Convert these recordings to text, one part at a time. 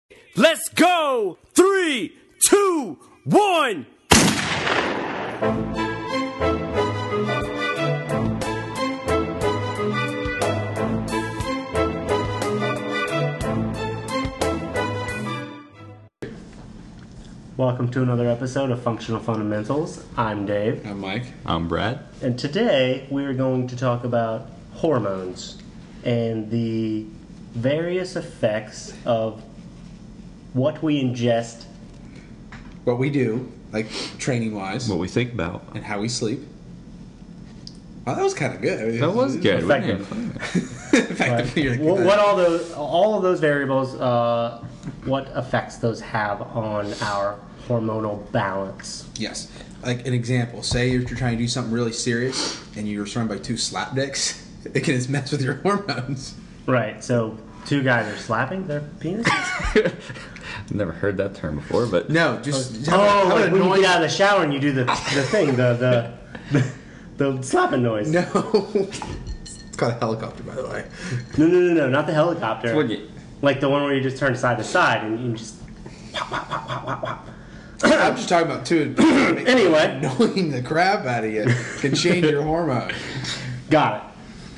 Let's go! 3, 2, 1. Welcome to another episode of Functional Fundamentals. I'm Dave. I'm Mike. I'm Brad. And today we are going to talk about hormones and the various effects of what we ingest. What we do, like training-wise, What we think about. and how we sleep. Oh, that was kind of good. That was good. Effective. Effectively, you're like, What all of those variables, what effects those have on our hormonal balance? Yes. Like an example, say if you're trying to do something really serious and you're surrounded by two slapdicks, it can just mess with your hormones. Right, so two guys are slapping their penises? Never heard that term before, but No, just Like when you get out of the shower and you do the thing, the slapping noise. No. It's called a helicopter, by the way. No, not the helicopter. What you- Like the one where you just turn side to side and you just pop, pop, pop, pop, pop, pop. I'm just talking about two. Anyway. Annoying the crap out of you can change your hormone. Got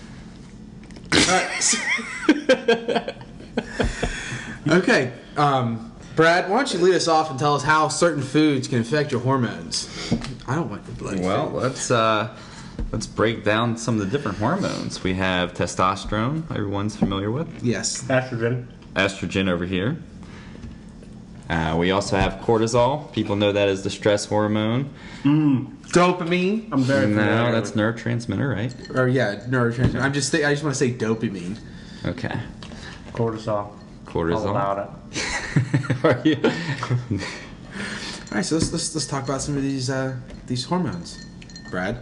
Alright. Okay, Brad, why don't you lead us off and tell us how certain foods can affect your hormones? I don't like the bloody well, thing. let's break down some of the different hormones. We have testosterone, everyone's familiar with. Yes. it. Estrogen. Estrogen over here. We also have cortisol. People know that as the stress hormone. Dopamine. I'm very familiar. No, that's neurotransmitter, right? Or yeah, neurotransmitter. I just want to say dopamine. Okay. Cortisol. Cortisol. All about it. Are you? All right, so let's talk about some of these hormones, Brad.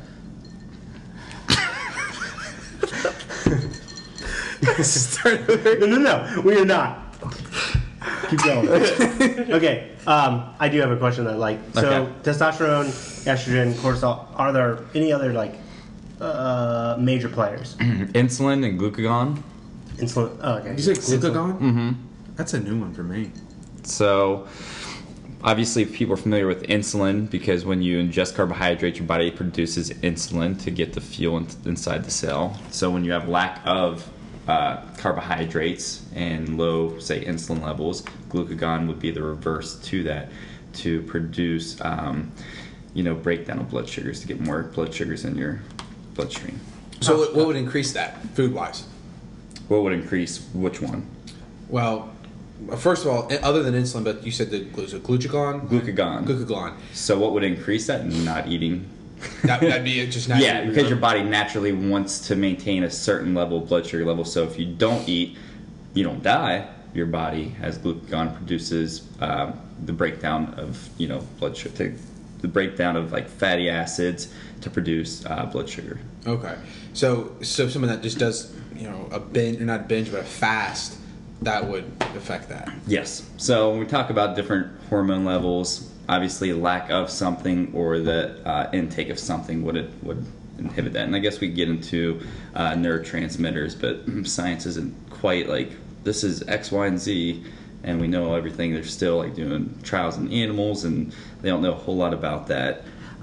Start over. No, we are not. Keep going. Okay, I do have a question though. Like, so Okay. testosterone, estrogen, cortisol. Are there any other like major players? Insulin and glucagon. Insulin. Oh, okay. You say glucagon? Mm-hmm. That's a new one for me. So, obviously, people are familiar with insulin because when you ingest carbohydrates, your body produces insulin to get the fuel inside the cell. So, when you have lack of carbohydrates and low, say, insulin levels, glucagon would be the reverse to that to produce, breakdown of blood sugars to get more blood sugars in your bloodstream. So what would increase that food-wise? What would increase which one? Well, first of all, other than insulin, but you said glucagon. Glucagon. So, what would increase that? Not eating. That'd be just naturally. Yeah, because your body naturally wants to maintain a certain level of blood sugar level. So if you don't eat, you don't die. Your body, as glucagon, produces the breakdown of blood sugar, the breakdown of like fatty acids to produce blood sugar. Okay, so someone that just does a binge, or not binge, but a fast, that would affect that. Yes. So when we talk about different hormone levels, obviously lack of something or the intake of something would inhibit that. And I guess we get into neurotransmitters, but science isn't quite like this is X, Y, and Z, and we know everything. They're still like doing trials in animals, and they don't know a whole lot about that.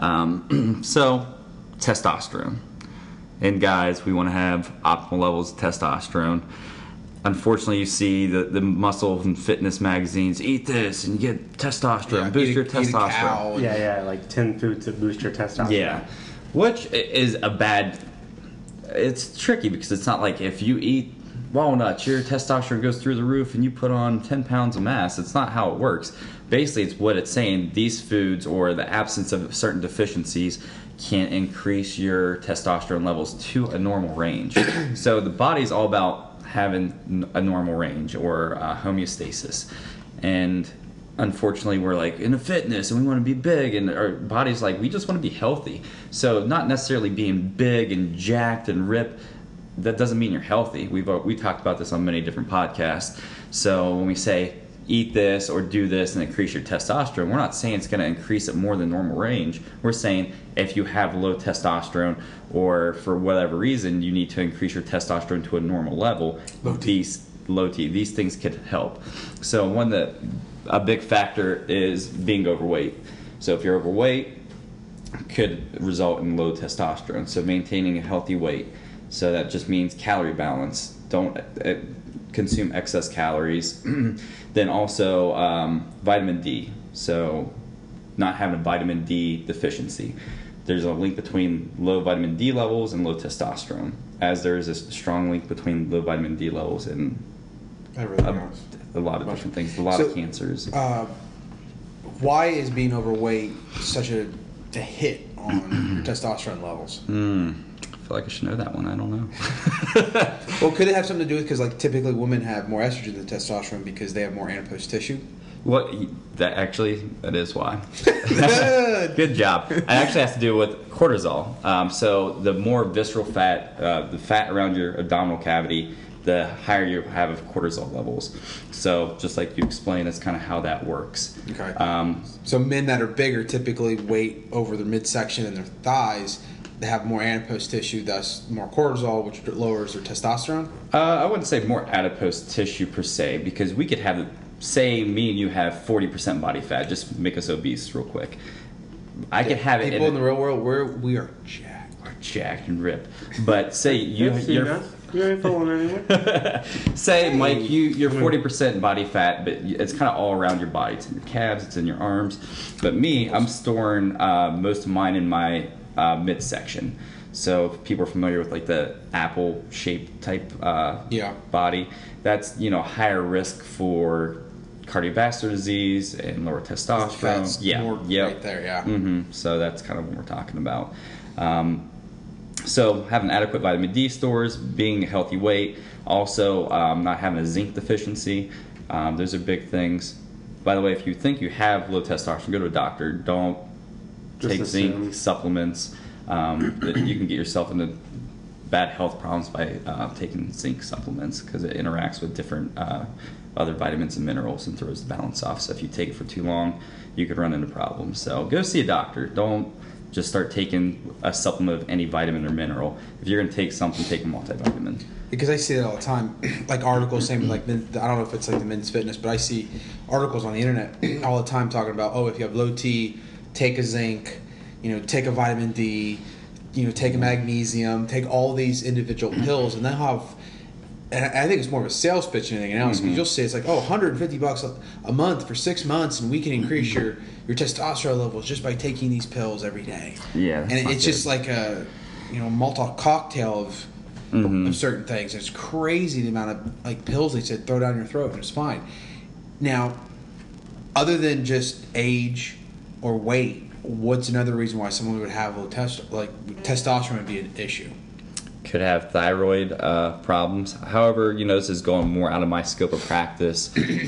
So testosterone. And guys, we want to have optimal levels of testosterone. Unfortunately, you see the muscle and fitness magazines, eat this and you get testosterone, boost your testosterone. Yeah, like 10 foods to boost your testosterone. Yeah, which is it's tricky because it's not like if you eat walnuts, your testosterone goes through the roof and you put on 10 pounds of mass. It's not how it works. Basically, it's what it's saying. These foods or the absence of certain deficiencies can increase your testosterone levels to a normal range. So the body's all about having a normal range or homeostasis, and unfortunately we're like into fitness and we want to be big, and our body's like we just want to be healthy. So not necessarily being big and jacked and ripped, that doesn't mean you're healthy. We talked about this on many different podcasts. So when we say eat this or do this and increase your testosterone, we're not saying it's going to increase it more than normal range. We're saying if you have low testosterone or for whatever reason you need to increase your testosterone to a normal level, low T. These things could help. So a big factor is being overweight. So if you're overweight, could result in low testosterone. So maintaining a healthy weight. So that just means calorie balance. Don't consume excess calories. Then also vitamin D. So not having a vitamin D deficiency. There's a link between low vitamin D levels and low testosterone, as there is a strong link between low vitamin D levels and Everything else. a lot of different things, a lot of cancers. Why is being overweight such a hit on your testosterone levels? I feel like I should know that one. I don't know. Well, could it have something to do with, because like typically women have more estrogen than testosterone because they have more adipose tissue? That is why. Good job. It actually has to do with cortisol. So the more visceral fat, the fat around your abdominal cavity, the higher you have of cortisol levels. So just like you explained, that's kind of how that works. Okay. So men that are bigger typically weight over their midsection and their thighs. They have more adipose tissue, thus more cortisol, which lowers their testosterone? I wouldn't say more adipose tissue per se, because we could have, say me and you have 40% body fat, just make us obese real quick. I could have it people in the real world, we are jacked. We're jacked and ripped. But say you ain't falling anywhere. Say, Mike, you're 40% body fat, but it's kind of all around your body. It's in your calves, it's in your arms. But me, I'm storing most of mine in my midsection. So if people are familiar with like the apple-shaped type body, that's higher risk for cardiovascular disease and lower testosterone. Right there, yeah. So that's kind of what we're talking about. So having adequate vitamin D stores, being a healthy weight, also not having a zinc deficiency. Those are big things. By the way, if you think you have low testosterone, go to a doctor. Don't take zinc supplements. You can get yourself into bad health problems by taking zinc supplements, because it interacts with different other vitamins and minerals and throws the balance off. So if you take it for too long, you could run into problems. So go see a doctor. Don't just start taking a supplement of any vitamin or mineral. If you're going to take something, take a multivitamin. Because I see that all the time, like articles saying, like, I don't know if it's like the Men's Fitness, but I see articles on the internet all the time talking about, if you have low T, take a zinc, take a vitamin D, take a magnesium, take all these individual pills, and they'll have, and I think it's more of a sales pitch than anything else, because you'll say it's like, $150 a month for 6 months, and we can increase your testosterone levels just by taking these pills every day. Yeah. And it's just like a, Molotov cocktail of certain things. It's crazy the amount of like pills they said throw down your throat and it's fine. Now, other than just age or weight, what's another reason why someone would have low testosterone would be an issue? Could have thyroid problems. However, this is going more out of my scope of practice,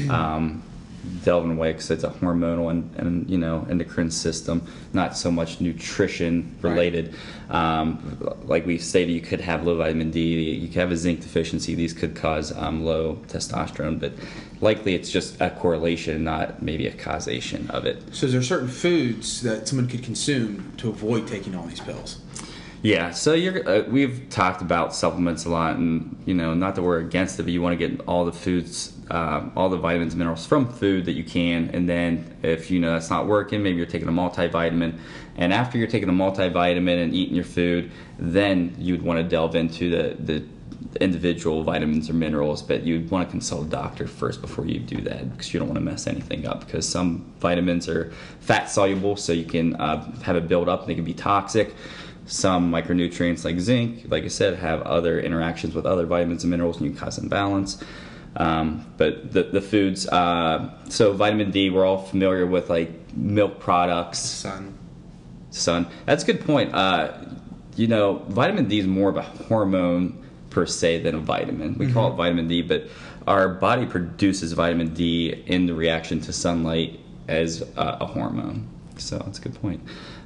delving away, because it's a hormonal and endocrine system, not so much nutrition related. Right. Like we stated, you could have low vitamin D, you could have a zinc deficiency. These could cause low testosterone, but likely it's just a correlation, not maybe a causation of it. So there are certain foods that someone could consume to avoid taking all these pills? Yeah, so we've talked about supplements a lot, and not that we're against it, but you want to get all the foods, all the vitamins and minerals from food that you can, and then if that's not working, maybe you're taking a multivitamin, and after you're taking a multivitamin and eating your food, then you'd want to delve into the individual vitamins or minerals, but you'd want to consult a doctor first before you do that, because you don't want to mess anything up, because some vitamins are fat soluble, so you can have it build up and they can be toxic. Some micronutrients like zinc, like I said, have other interactions with other vitamins and minerals, and you can cause imbalance. But the foods, so vitamin D, we're all familiar with like milk products. Sun. That's a good point. Vitamin D is more of a hormone per se than a vitamin. We call it vitamin D, but our body produces vitamin D in the reaction to sunlight as a hormone. So that's a good point.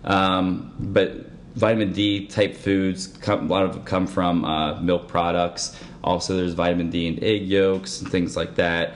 But vitamin D type foods, a lot of them come from milk products. Also, there's vitamin D in egg yolks and things like that.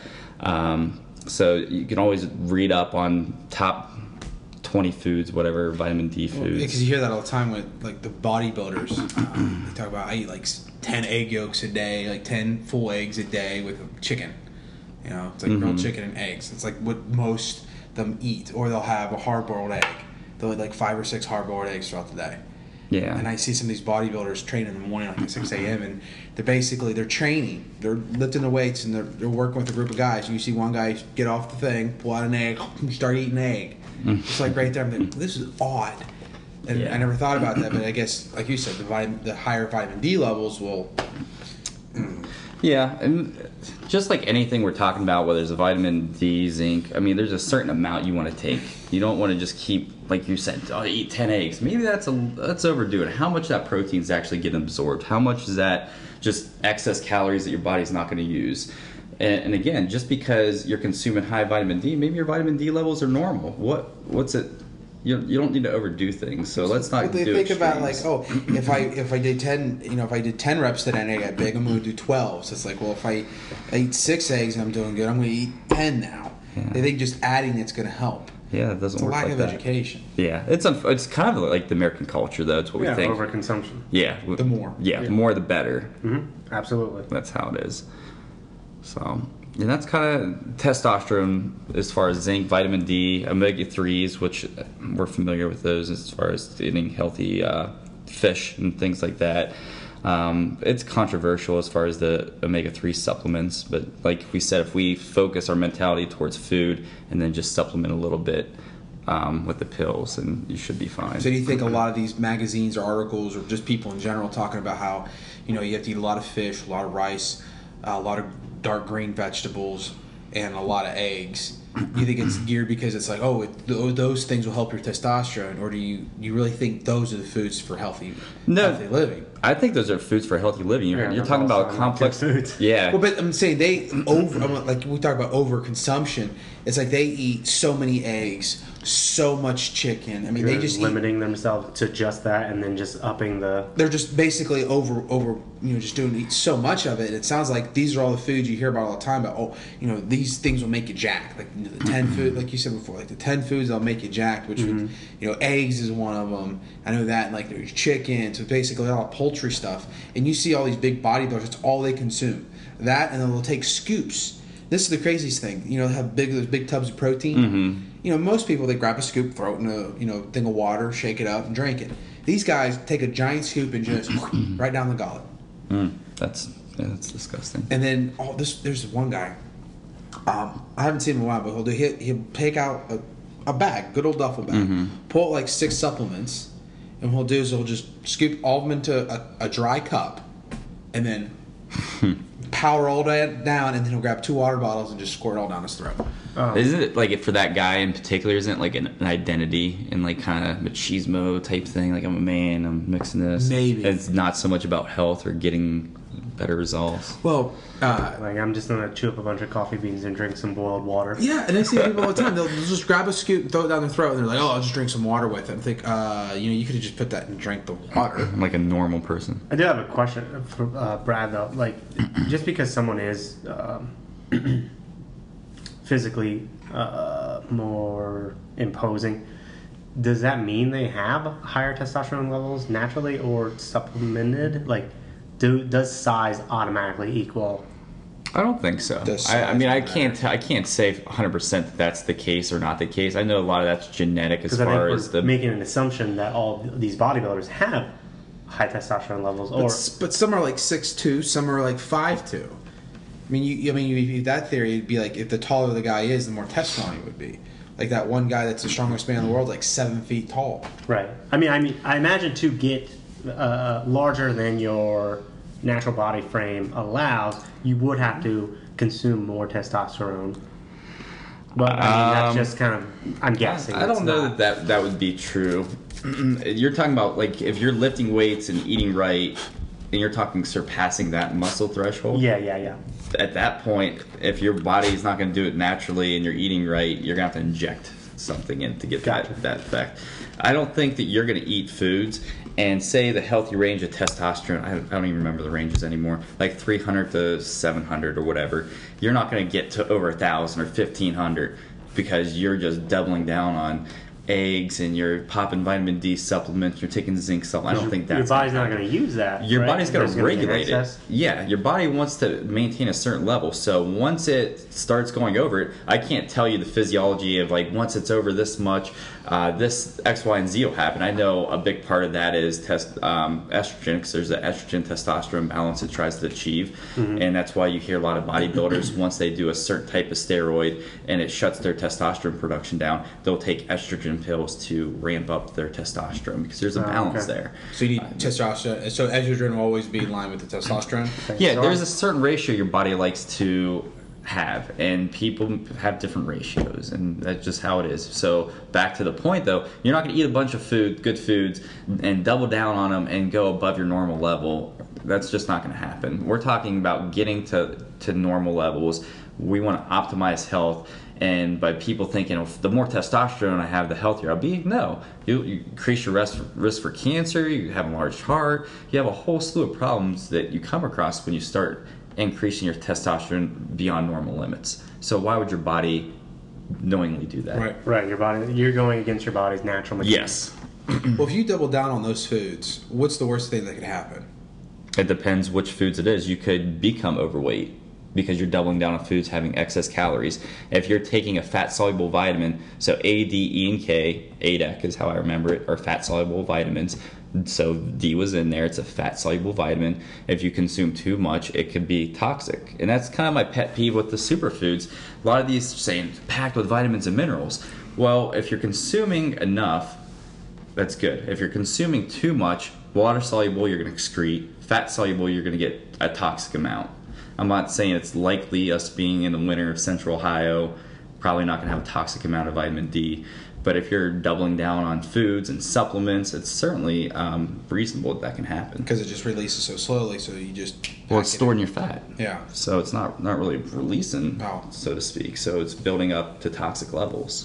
So you can always read up on top 20 foods, whatever vitamin D foods. Because you hear that all the time with like the bodybuilders. They talk about, I eat like 10 egg yolks a day, like 10 full eggs a day with chicken. You know, it's like grilled chicken and eggs. It's like what most of them eat. Or they'll have a hard-boiled egg. They'll eat like 5 or 6 hard-boiled eggs throughout the day. Yeah. And I see some of these bodybuilders train in the morning, like at 6 a.m., and they're training. They're lifting the weights, and they're working with a group of guys. You see one guy get off the thing, pull out an egg, start eating egg. It's like right there. I'm like, this is odd. And I never thought about that, but I guess, like you said, the higher vitamin D levels will... Yeah, and just like anything we're talking about, whether it's a vitamin D, zinc, I mean, there's a certain amount you want to take. You don't want to just keep, like you said, eat 10 eggs. Maybe that's overdo it. How much of that protein is actually getting absorbed? How much is that just excess calories that your body's not going to use? And again, just because you're consuming high vitamin D, maybe your vitamin D levels are normal. What's it? You don't need to overdo things. So let's not. They do think about extremes. like, if I did 10, if I did 10 reps today and I got big, I'm going to do 12. So it's like, well, if I eat 6 eggs and I'm doing good, I'm going to eat 10 now. Yeah. They think just adding it's going to help. Yeah, it doesn't It's a work lack like of that. education. Yeah, it's kind of like the American culture, though. It's what we think. Overconsumption. Yeah, The more. Yeah, the more the better. Absolutely. That's how it is. So, and that's kind of testosterone as far as zinc, vitamin D, omega-3s, which we're familiar with those as far as eating healthy fish and things like that. It's controversial as far as the omega-3 supplements, but like we said, if we focus our mentality towards food and then just supplement a little bit with the pills, and you should be fine. So do you think a lot of these magazines or articles or just people in general talking about how, you have to eat a lot of fish, a lot of rice, a lot of dark green vegetables, and a lot of eggs? You think it's geared because it's like, those things will help your testosterone, or do you really think those are the foods for healthy living? I think those are foods for healthy living. You're talking about complex foods. Yeah. Well, but I'm saying like we talk about overconsumption. It's like they eat so many eggs, so much chicken. I mean, they just limiting themselves to just that, and then just upping the. They're just basically over just eat so much of it. It sounds like these are all the foods you hear about all the time. About these things will make you jacked. Like the 10 food, like you said before, like the 10 foods that'll make you jacked. Which would, eggs is one of them. I know that. And like there's chicken. So basically all poultry stuff. And you see all these big bodybuilders. That's all they consume. That, and then they'll take scoops. This is the craziest thing. They have those big tubs of protein. Most people, they grab a scoop, throw it in a thing of water, shake it up, and drink it. These guys take a giant scoop and just right down the gullet. That's disgusting. And then there's one guy. I haven't seen him in a while, but he'll take out a bag, good old duffel bag, pull out like 6 supplements, and what he'll do is he'll just scoop all of them into a dry cup, and then power all that down, and then he'll grab 2 water bottles and just squirt it all down his throat. Isn't it like for that guy in particular? Isn't it like an identity and like kind of machismo type thing? Like I'm a man, I'm mixing this. Maybe it's not so much about health or getting better results. Well, like I'm just gonna chew up a bunch of coffee beans and drink some boiled water. Yeah, and I see people all the time. They'll just grab a scoop and throw it down their throat, and they're like, "Oh, I'll just drink some water with it." I think, you could have just put that and drank the water. Like a normal person. I do have a question for Brad though. Like, just because someone is physically more imposing, does that mean they have higher testosterone levels naturally or supplemented? Like, does size automatically equal? I don't think so. I can't say 100% that that's the case or not the case. I know a lot of that's genetic as far as the making an assumption that all these bodybuilders have high testosterone levels, but some are like 6'2", some are like 5'2". I mean, you that theory, it'd be like if the taller the guy is, the more testosterone he would be. Like that one guy that's the strongest man in the world, like 7 feet tall. Right. I imagine to get larger than your natural body frame allows, you would have to consume more testosterone. But that's just kind of, I'm guessing. I don't know that would be true. You're talking about like if you're lifting weights and eating right, and you're talking surpassing that muscle threshold. Yeah. At that point, if your body's not going to do it naturally and you're eating right, you're going to have to inject something in to get that effect. I don't think that you're going to eat foods and say the healthy range of testosterone, I don't even remember the ranges anymore, like 300 to 700 or whatever. You're not going to get to over 1,000 or 1,500 because you're just doubling down on eggs and you're popping vitamin D supplements, you're taking zinc supplements. I don't think that's your body's not going to use that. your right? body's going There's to gonna be an regulate it. excess. Yeah, your body wants to maintain a certain level. So once it starts going over it, I can't tell you the physiology of like once it's over this much, this X, Y, and Z will happen. I know a big part of that is estrogen, because there's an estrogen testosterone balance it tries to achieve, and that's why you hear a lot of bodybuilders once they do a certain type of steroid and it shuts their testosterone production down, they'll take estrogen pills to ramp up their testosterone because there's a balance there. So you need testosterone. So estrogen will always be in line with the testosterone. Yeah, there's a certain ratio your body likes to have, and people have different ratios, and that's just how it is. So back to the point though, you're not going to eat a bunch of good foods and double down on them and go above your normal level. That's just not going to happen. We're talking about getting to normal levels. We want to optimize health, and by people thinking, oh, the more testosterone I have, the healthier I'll be. No, you increase your risk for cancer, you have a large heart, you have a whole slew of problems that you come across when you start increasing your testosterone beyond normal limits. So why would your body knowingly do that? Right, your body, you're going against your body's natural mechanics. Yes. Well, if you double down on those foods, what's the worst thing that could happen? It depends which foods it is. You could become overweight because you're doubling down on foods having excess calories. If you're taking a fat-soluble vitamin, so A, D, E, and K, ADEC is how I remember it, are fat-soluble vitamins. So D was in there. It's a fat-soluble vitamin. If you consume too much, it could be toxic. And that's kind of my pet peeve with the superfoods. A lot of these saying packed with vitamins and minerals. Well, if you're consuming enough, that's good. If you're consuming too much, water-soluble, you're going to excrete. Fat-soluble, you're going to get a toxic amount. I'm not saying it's likely, us being in the winter of Central Ohio, probably not going to have a toxic amount of vitamin D. But if you're doubling down on foods and supplements, it's certainly reasonable that can happen. Because it just releases so slowly, so you just... Well, it's storing your fat. Yeah. So it's not really releasing, Oh. so to speak. So it's building up to toxic levels.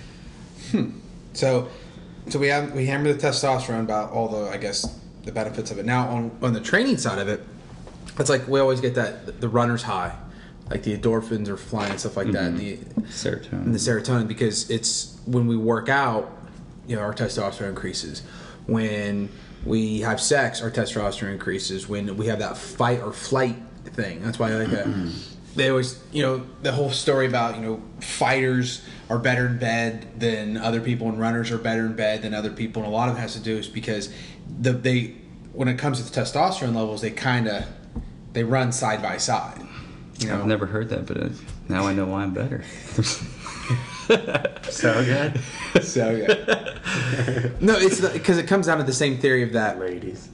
So we hammer the testosterone about all the, I guess, the benefits of it. Now on the training side of it, it's like we always get that the runner's high, like the endorphins are flying and stuff like that, and the serotonin, because it's when we work out, our testosterone increases. When we have sex, our testosterone increases. When we have that fight or flight thing, that's why I like that. They always, the whole story about, fighters are better in bed than other people and runners are better in bed than other people. And a lot of it has to do is because when it comes to the testosterone levels, they run side by side. I've never heard that, but now I know why I'm better. So good. So good. No, it's because it comes down to the same theory of that. Ladies.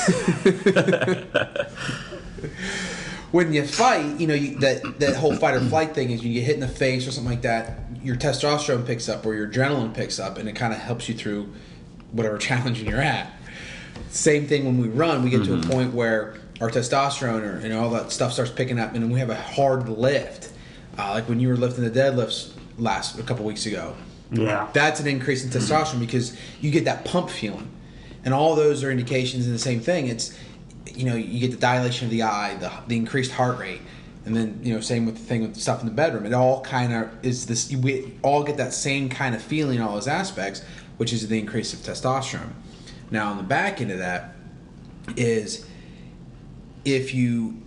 When you fight, that whole fight or flight thing is you get hit in the face or something like that, your testosterone picks up or your adrenaline picks up, and it kind of helps you through whatever challenge you're at. Same thing when we run, we get to a point where our testosterone and all that stuff starts picking up, and then we have a hard lift. Like when you were lifting the deadlifts a couple weeks ago. Yeah. That's an increase in testosterone because you get that pump feeling. And all those are indications of the same thing. It's, you get the dilation of the eye, the increased heart rate, and then, same with the thing with the stuff in the bedroom. It all kind of is this, we all get that same kind of feeling in all those aspects, which is the increase of testosterone. Now, on the back end of that is if you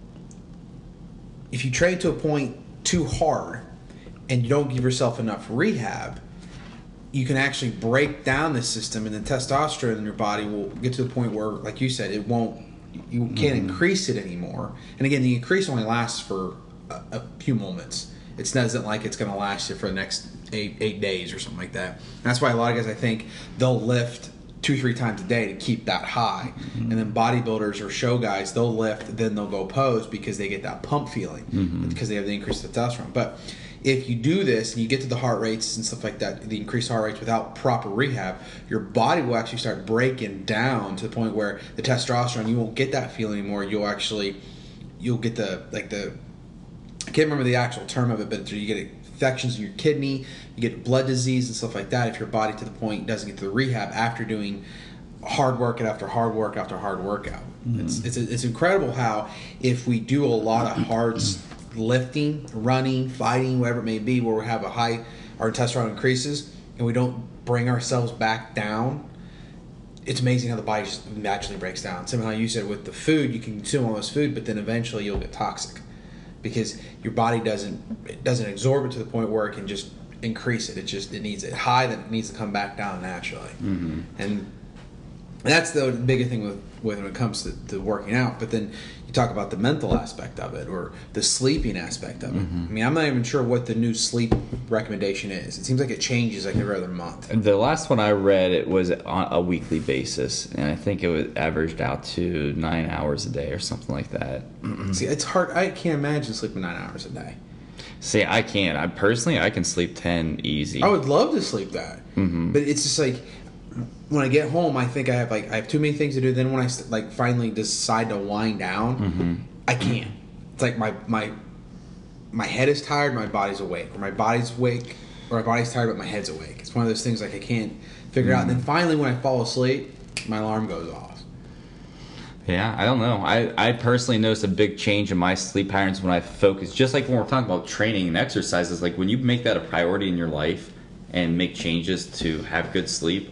train to a point too hard and you don't give yourself enough rehab, you can actually break down the system, and the testosterone in your body will get to the point where, like you said, you can't increase it anymore. And again, the increase only lasts for a few moments. It doesn't like it's going to last you for the next eight days or something like that. And that's why a lot of guys, I think, they'll lift 2-3 times a day to keep that high. And then bodybuilders or show guys, they'll lift, then they'll go pose because they get that pump feeling because they have the increased testosterone. But if you do this and you get to the heart rates and stuff like that, the increased heart rates without proper rehab, your body will actually start breaking down to the point where the testosterone, you won't get that feeling anymore. You'll get I can't remember the actual term of it, but you get infections in your kidney, you get blood disease and stuff like that if your body to the point doesn't get to the rehab after doing hard workout after hard work after hard workout. It's incredible how if we do a lot of hard lifting, running, fighting, whatever it may be, where we have our testosterone increases, and we don't bring ourselves back down, it's amazing how the body just naturally breaks down. Similar how you said with the food, you can consume all this food, but then eventually you'll get toxic because your body doesn't absorb it to the point where it can just increase it. It needs it high, that it needs to come back down naturally. Mm-hmm. And that's the bigger thing when it comes to working out. But then you talk about the mental aspect of it or the sleeping aspect of it. Mm-hmm. I mean, I'm not even sure what the new sleep recommendation is. It seems like it changes like every other month. The last one I read, it was on a weekly basis, and I think it was averaged out to 9 hours a day or something like that. See, it's hard. I can't imagine sleeping 9 hours a day. See, I can't. I can sleep 10 easy. I would love to sleep that, but it's just like when I get home, I think I have too many things to do. Then when I finally decide to wind down, I can't. It's like my head is tired, my body's awake, or my body's awake, or my body's tired, but my head's awake. It's one of those things like I can't figure out. And then finally, when I fall asleep, my alarm goes off. Yeah, I don't know. I personally noticed a big change in my sleep patterns when I focus. Just like when we're talking about training and exercises, like when you make that a priority in your life and make changes to have good sleep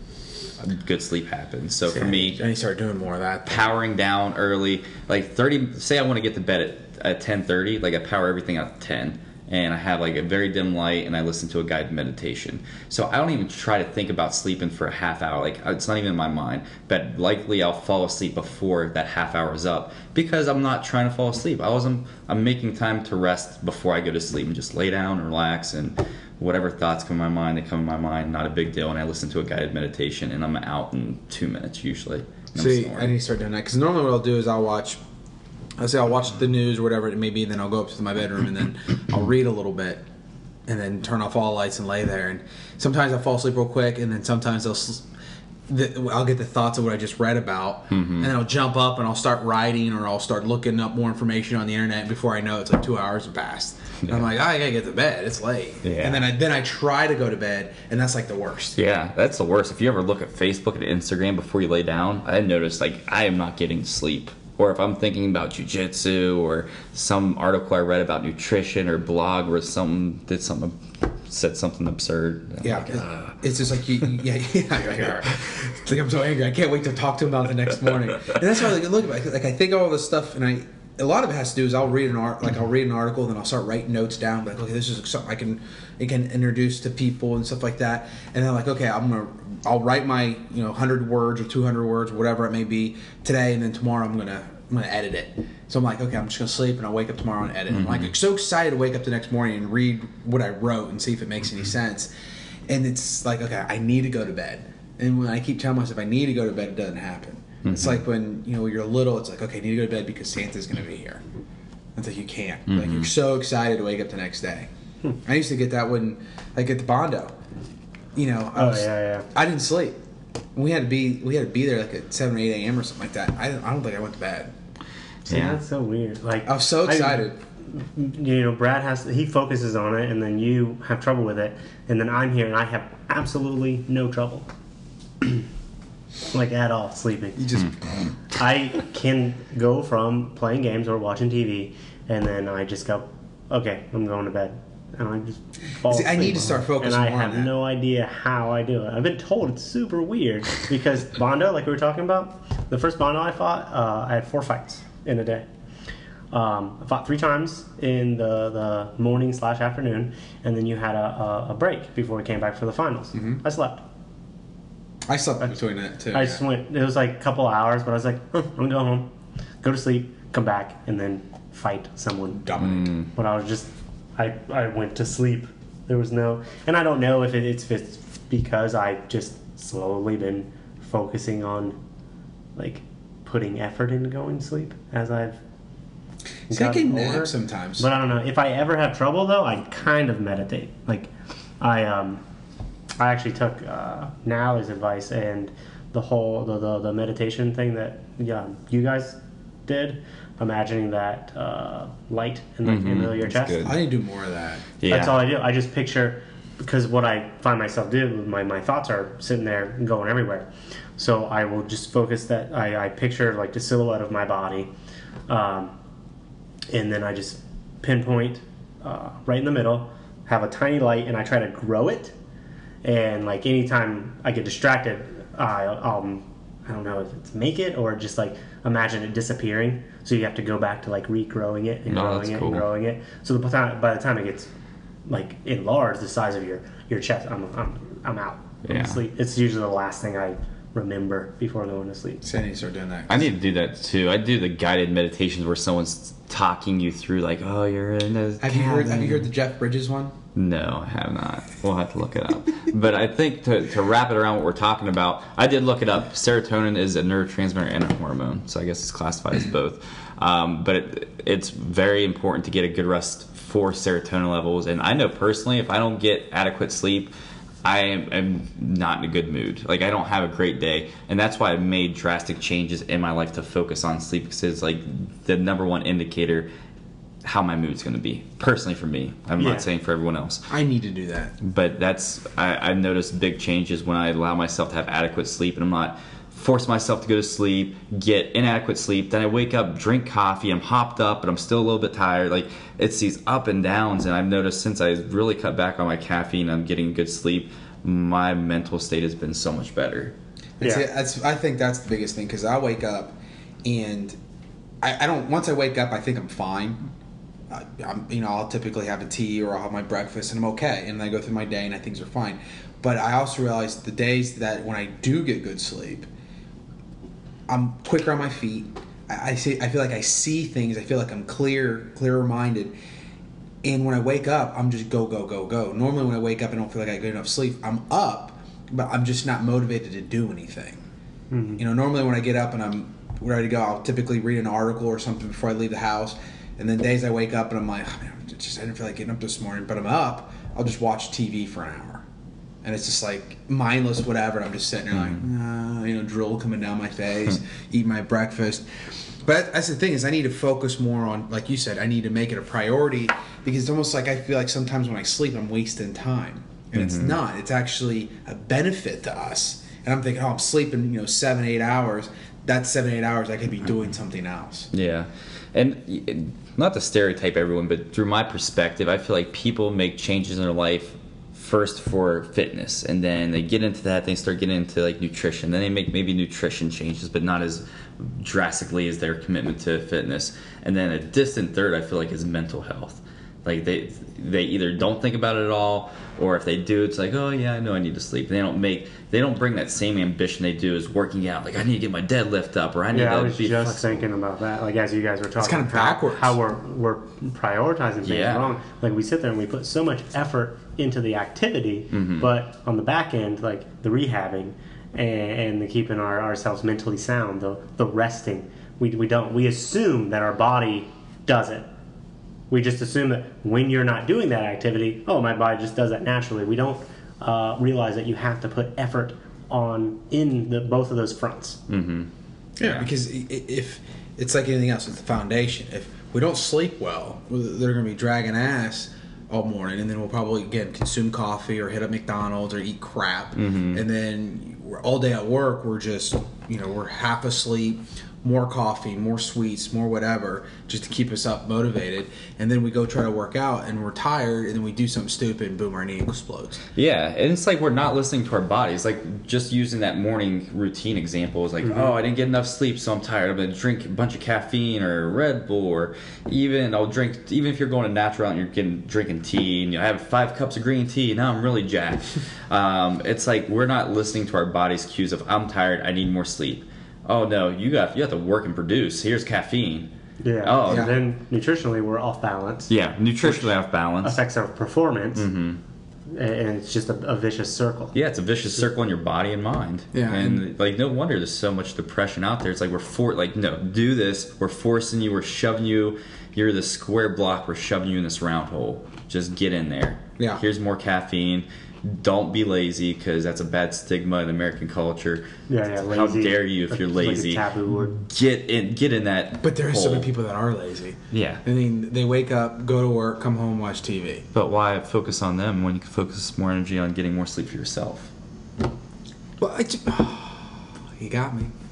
happens. So for me, I need to start doing more of that. Powering down early, like 30. Say I want to get to bed at 10:30. Like I power everything out at 10. And I have like a very dim light, and I listen to a guided meditation. So I don't even try to think about sleeping for a half hour. Like it's not even in my mind. But likely I'll fall asleep before that half hour is up because I'm not trying to fall asleep. I'm making time to rest before I go to sleep and just lay down and relax, and whatever thoughts come in my mind, they come in my mind. Not a big deal. And I listen to a guided meditation, and I'm out in 2 minutes usually. See, I need to start doing that because normally what I'll do is I'll watch the news or whatever it may be, and then I'll go up to my bedroom and then I'll read a little bit and then turn off all the lights and lay there. And sometimes I'll fall asleep real quick, and then sometimes I'll get the thoughts of what I just read about, and then I'll jump up and I'll start writing or I'll start looking up more information on the internet. And before I know it, it's like 2 hours have passed. And I'm like, I gotta get to bed. It's late. Yeah. And then I try to go to bed, and that's like the worst. Yeah, that's the worst. If you ever look at Facebook and Instagram before you lay down, I noticed like I am not getting sleep. Or if I'm thinking about jiu-jitsu or some article I read about nutrition or blog where said something absurd. Yeah, it's just like it's like I'm so angry. I can't wait to talk to him about it the next morning. And that's why I look at it. Like I think all this stuff, and a lot of it has to do is I'll read an article, and then I'll start writing notes down. Like, okay, this is something I can introduce to people and stuff like that. And then like, okay, I'll write my 100 words or 200 words, whatever it may be today, and then tomorrow I'm gonna edit it. So I'm like, okay, I'm just gonna sleep, and I'll wake up tomorrow and edit. I'm like so excited to wake up the next morning and read what I wrote and see if it makes any sense. And it's like, okay, I need to go to bed. And when I keep telling myself I need to go to bed, it doesn't happen. It's like when you're little, it's like, okay, I need to go to bed because Santa's going to be here. It's like you can't. Like you're so excited to wake up the next day. I used to get that when like at the Bondo. I didn't sleep. We had to be there like at 7 or 8 a.m. or something like that. I don't think I went to bed. See, that's so weird. Like I was so excited. Brad he focuses on it, and then you have trouble with it, and then I'm here and I have absolutely no trouble. Like at all sleeping. I can go from playing games or watching TV, and then I just go, okay, I'm going to bed, and I just fall asleep. I need to start focusing more on that. And I have no idea how I do it. I've been told it's super weird because Bondo, like we were talking about, the first Bondo I fought, I had 4 fights in a day. I fought 3 times in the morning / afternoon, and then you had a break before we came back for the finals. I slept. I slept between that too. I just went. It was like a couple of hours, but I was like, I'm gonna go home, go to sleep, come back, and then fight someone. Dominate. But I was just, I went to sleep. There was no, and I don't know if it's because I just slowly been focusing on, like, putting effort into going to sleep as I've. I can nap sometimes. But I don't know if I ever have trouble though. I kind of meditate. Like, I actually took Nally's advice and the whole the meditation thing that you guys did, imagining that light in the middle of your chest. Good. I need to do more of that. Yeah. That's all I do. I just picture, because what I find myself doing, my thoughts are sitting there and going everywhere. So I will just focus that I picture like the silhouette of my body, and then I just pinpoint right in the middle, have a tiny light, and I try to grow it. and like anytime I get distracted, I don't know if it's make it or just like imagine it disappearing. So you have to go back to like regrowing it and growing it and growing it. So by the time it gets like enlarged, the size of your chest, I'm out. Yeah. Sleep. It's usually the last thing I remember before going to sleep. So I need to start doing that. I need to do that too. I do the guided meditations where someone's talking you through, like, oh, you're in a Have you heard the Jeff Bridges one? No, I have not. We'll have to look it up. But I think to wrap it around what we're talking about, I did look it up. Serotonin is a neurotransmitter and a hormone, so I guess it's classified as both. But it's very important to get a good rest for serotonin levels. And I know personally, if I don't get adequate sleep, I am not in a good mood. Like, I don't have a great day. And that's why I've made drastic changes in my life to focus on sleep, because it's like the number one indicator how my mood's going to be. Personally for me. I'm not saying for everyone else. I need to do that. But I've noticed big changes when I allow myself to have adequate sleep and I'm not force myself to go to sleep, get inadequate sleep, then I wake up, drink coffee, I'm hopped up, but I'm still a little bit tired. Like, it's these up and downs, and I've noticed since I really cut back on my caffeine, I'm getting good sleep, my mental state has been so much better. I think that's the biggest thing, because I wake up and I don't. Once I wake up, I think I'm fine. I'll typically have a tea or I'll have my breakfast and I'm okay, and then I go through my day and things are fine. But I also realize the days that when I do get good sleep, I'm quicker on my feet. I feel like I see things. I feel like I'm clearer minded. And when I wake up, I'm just go. Normally when I wake up, I don't feel like I get enough sleep. I'm up, but I'm just not motivated to do anything. Mm-hmm. Normally when I get up and I'm ready to go, I'll typically read an article or something before I leave the house. And then days I wake up and I'm like, oh, man, I didn't feel like getting up this morning, but I'm up. I'll just watch TV for an hour. And it's just like mindless whatever. And I'm just sitting there like, drool coming down my face, eat my breakfast. But that's the thing, is I need to focus more on, like you said, I need to make it a priority, because it's almost like I feel like sometimes when I sleep, I'm wasting time. And it's not. It's actually a benefit to us. And I'm thinking, I'm sleeping, 7-8 hours. That's 7-8 hours I could be doing something else. Yeah. And not to stereotype everyone, but through my perspective, I feel like people make changes in their life first for fitness, and then they get into that, they start getting into like nutrition, then they make maybe nutrition changes, but not as drastically as their commitment to fitness. And then a distant third, I feel like, is mental health. Like they either don't think about it at all, or if they do, it's like, oh yeah, I know I need to sleep. And they don't bring that same ambition they do as working out. Like, I need to get my deadlift up, or I need to be I was just flexible. thinking about that. Like, as you guys were talking, It's kind of backwards. How we're prioritizing things wrong. Like, we sit there and we put so much effort into the activity, but on the back end, like the rehabbing and the keeping ourselves mentally sound, the resting, we don't. We assume that our body does it. We just assume that when you're not doing that activity, my body just does that naturally. We don't realize that you have to put effort in both of those fronts. Mm-hmm. Yeah, because if it's like anything else, it's the foundation. If we don't sleep well, they're going to be dragging ass all morning, and then we'll probably, again, consume coffee or hit up McDonald's or eat crap. And then we're all day at work, we're just, we're half asleep, more coffee, more sweets, more whatever, just to keep us up motivated. And then we go try to work out and we're tired, and then we do something stupid and boom, our knee explodes. Yeah, and it's like we're not listening to our bodies. Like, just using that morning routine example is like, I didn't get enough sleep, so I'm tired. I'm going to drink a bunch of caffeine or Red Bull, or even if you're going to natural and you're drinking tea and you have 5 cups of green tea, now I'm really jacked. It's like we're not listening to our body's cues of, I'm tired, I need more sleep. Oh no, you have to work and produce. Here's caffeine. Yeah. Oh, and then nutritionally we're off balance. Yeah, nutritionally off balance affects our performance, and it's just a vicious circle. Yeah, it's a vicious circle in your body and mind. Yeah, and like, no wonder there's so much depression out there. It's like no, do this. We're forcing you. We're shoving you. You're the square block. We're shoving you in this round hole. Just get in there. Yeah. Here's more caffeine. Don't be lazy, because that's a bad stigma in American culture. Yeah, lazy. How dare you if you're lazy? Like a taboo word. Get in that. But there are hole. so many people that are lazy. Yeah. I mean, they wake up, go to work, come home, watch TV. But why focus on them when you can focus more energy on getting more sleep for yourself? Well, you got me.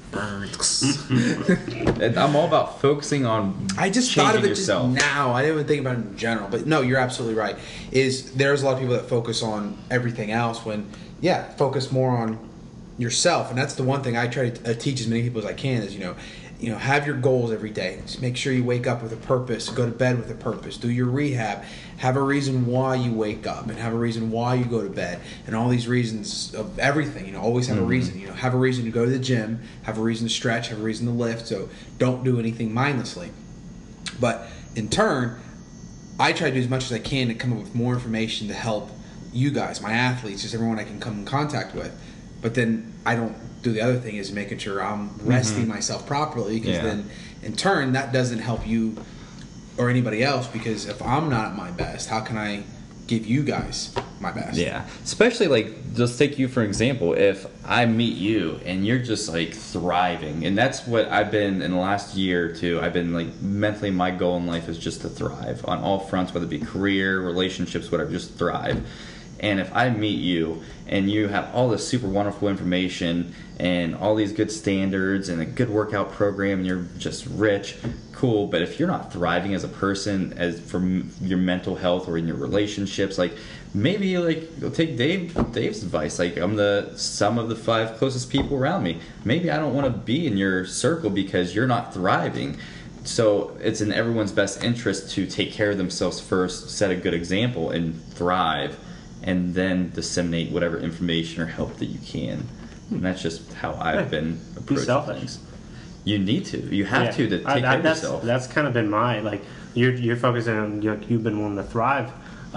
burns. And I'm all about focusing on I just thought of changing it yourself. just now. I didn't even think about it in general. But no, you're absolutely right. There's a lot of people that focus on everything else when, focus more on yourself. And that's the one thing I try to teach as many people as I can is, have your goals every day. Just make sure you wake up with a purpose, go to bed with a purpose, do your rehab, have a reason why you wake up, and have a reason why you go to bed, and all these reasons of everything. Always have a reason. Have a reason to go to the gym, have a reason to stretch, have a reason to lift. So don't do anything mindlessly. But in turn, I try to do as much as I can to come up with more information to help you guys, my athletes, just everyone I can come in contact with. But then I don't do the other thing is making sure I'm resting myself properly, because then in turn that doesn't help you or anybody else, because if I'm not at my best, how can I give you guys my best? Yeah, especially like, just take you for example. If I meet you and you're just like thriving, and that's what I've been in the last year or two. I've been like mentally, my goal in life is just to thrive on all fronts, whether it be career, relationships, whatever, just thrive. And if I meet you and you have all this super wonderful information and all these good standards and a good workout program and you're just rich, cool. But if you're not thriving as a person, as for your mental health or in your relationships, like maybe like you'll take Dave's advice. Like, I'm the sum of the 5 closest people around me. Maybe I don't want to be in your circle because you're not thriving. So it's in everyone's best interest to take care of themselves first, set a good example, and thrive, and then disseminate whatever information or help that you can. And that's just how I've been approaching things. You need to. You have to take care of yourself. That's kind of been my, like, you're focusing on, you've been wanting to thrive.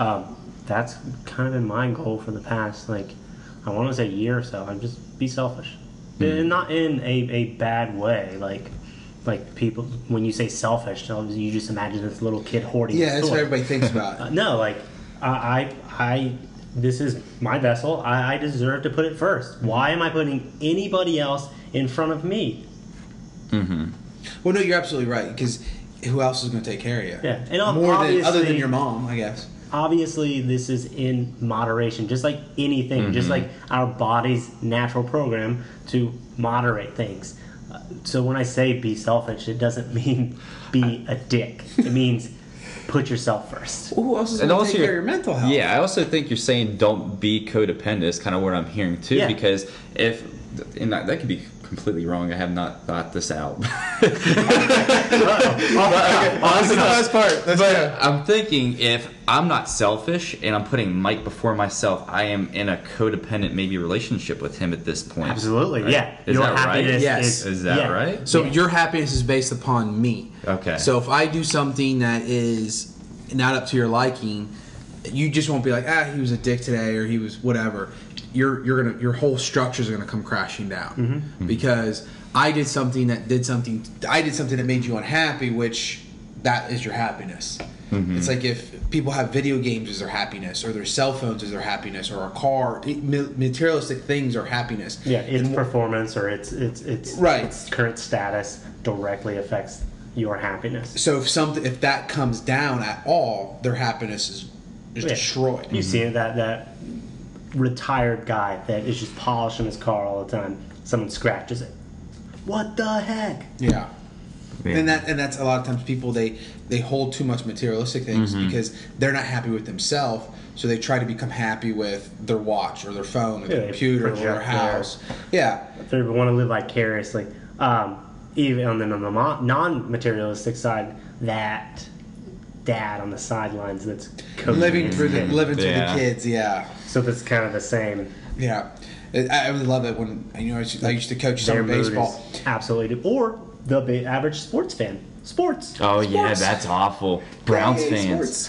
That's kind of been my goal for the past, like, I want to say year or so. I'm just be selfish. And not in a bad way. Like people, when you say selfish, you just imagine this little kid hoarding. Yeah, that's what everybody thinks about. No, like, I this is my vessel. I deserve to put it first. Why am I putting anybody else in front of me? Well, no, you're absolutely right, because who else is going to take care of you? Yeah, and other than your mom, I guess. Obviously, this is in moderation, just like anything, just like our body's natural program to moderate things. So when I say be selfish, it doesn't mean be a dick. It means put yourself first. Well, who else is going to take care of your mental health? Yeah, I also think you're saying don't be codependent is kind of what I'm hearing too, because if, and that could be completely wrong. I have not thought this out. That's the best part. I'm thinking if I'm not selfish and I'm putting Mike before myself, I am in a codependent maybe relationship with him at this point. Absolutely, right? yeah. Is Your that right? Yes. Is that right? So your happiness is based upon me. Okay. So if I do something that is not up to your liking, you just won't be like, he was a dick today, or he was whatever. Your whole structures are gonna come crashing down because I did something that made you unhappy, which that is your happiness. It's like if people have video games as their happiness, or their cell phones as their happiness, or a car, materialistic things are happiness. Yeah, its performance or its right. its current status directly affects your happiness. So if that comes down at all, their happiness is destroyed. You see that retired guy that is just polishing his car all the time. Someone scratches it. What the heck? Yeah. And that's a lot of times people they hold too much materialistic things because they're not happy with themselves, so they try to become happy with their watch or their phone or their computer or their house. They want to live vicariously. Even on the non-materialistic side, that dad on the sidelines that's living through the kids. Yeah. So that's kind of the same. Yeah. I really love it when I used to coach summer baseball. Absolutely. Or the average sports fan. Sports. Oh, yeah, that's awful. Browns fans.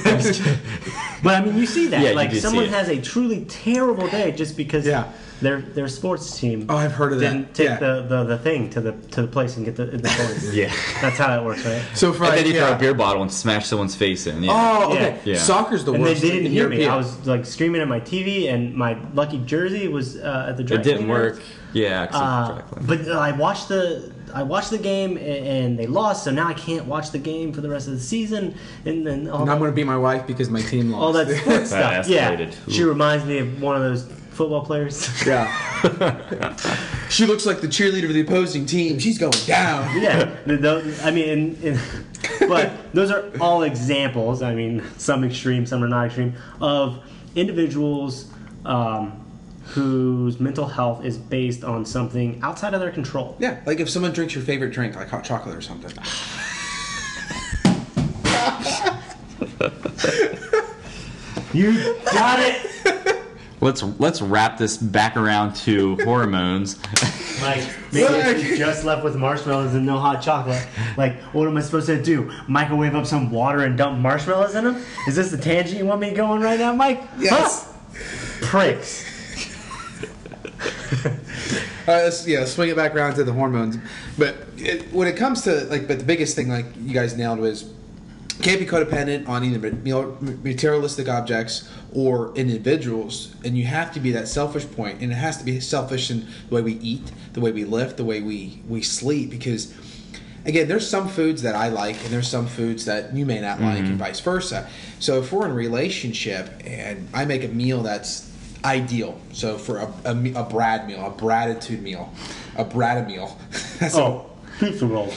But I mean, you see that. Yeah, like, you do someone see it. has a truly terrible day just because their sports team I've heard of that. didn't take the thing to the place and get the points. Yeah. That's how that works, right? So for And then you throw a beer bottle and smash someone's face in. Yeah. Oh, okay. Yeah. Soccer's the And worst. they didn't hear me. Yeah. I was like screaming at my TV, and my lucky jersey was at the dry It didn't cleaner. work. Yeah, But I watched the game and they lost, so now I can't watch the game for the rest of the season. And then And I'm going to be my wife because my team lost. all that sports That stuff. Yeah, escalated. she reminds me of one of those football players. Yeah. She looks like the cheerleader of the opposing team. She's going down. Yeah, I mean, but those are all examples. I mean, some extreme, some are not extreme, of individuals whose mental health is based on something outside of their control. Yeah, like if someone drinks your favorite drink, like hot chocolate or something. You got it. Let's wrap this back around to hormones. Like, maybe if you just left with marshmallows and no hot chocolate. Like, what am I supposed to do? Microwave up some water and dump marshmallows in them? Is this the tangent you want me going right now, Mike? Yes. Huh? Pricks. Let's swing it back around to the hormones. But when it comes to but the biggest thing, like you guys nailed, was can't be codependent on either materialistic objects or individuals, and you have to be that selfish point, and it has to be selfish in the way we eat, the way we live, the way we sleep, because again, there's some foods that I like and there's some foods that you may not like, and vice versa. So if we're in a relationship and I make a meal that's ideal, so for a Brad meal, a Braditude meal, a Brad meal, that's pizza rolls.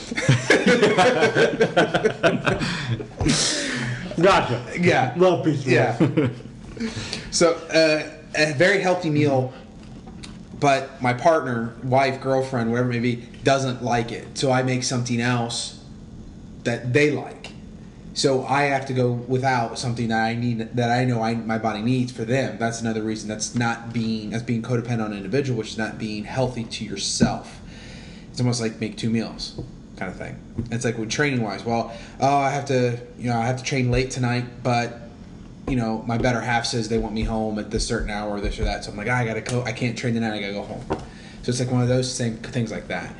Gotcha. Yeah. Love pizza rolls. Yeah. So, a very healthy meal, but my partner, wife, girlfriend, whatever it may be, doesn't like it. So I make something else that they like. So I have to go without something that I need, that I know my body needs for them. That's another reason. That's being codependent on an individual, which is not being healthy to yourself. It's almost like make two meals kind of thing. It's like with training wise. Well, I have to train late tonight, but my better half says they want me home at this certain hour or this or that. So I'm like, I gotta go. I can't train tonight. I gotta go home. So it's like one of those things like that.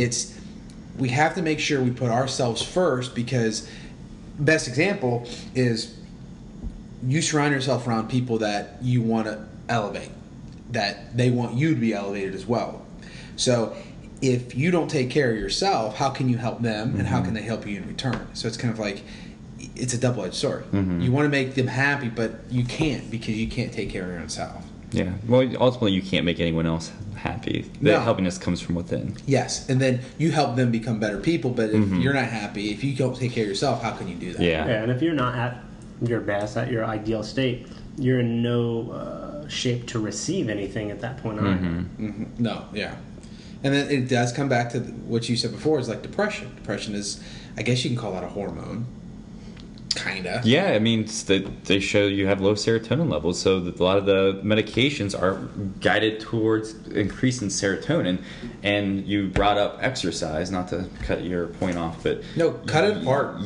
We have to make sure we put ourselves first, because best example is you surround yourself around people that you want to elevate, that they want you to be elevated as well. So if you don't take care of yourself, how can you help them, and how can they help you in return? So it's kind of like, it's a double-edged sword. You want to make them happy, but you can't, because you can't take care of your own self. Yeah. Well, ultimately, you can't make anyone else happy. The happiness comes from within. Yes, and then you help them become better people. But if you're not happy, if you don't take care of yourself, how can you do that? Yeah. And if you're not at your best, at your ideal state, you're in no shape to receive anything at that point either. No, yeah. And then it does come back to what you said before, is like depression. Depression is, I guess you can call that a hormone. Kinda. Yeah, I mean, they show you have low serotonin levels, so that a lot of the medications are guided towards increasing serotonin. And you brought up exercise, not to cut your point off, but no, cut it apart.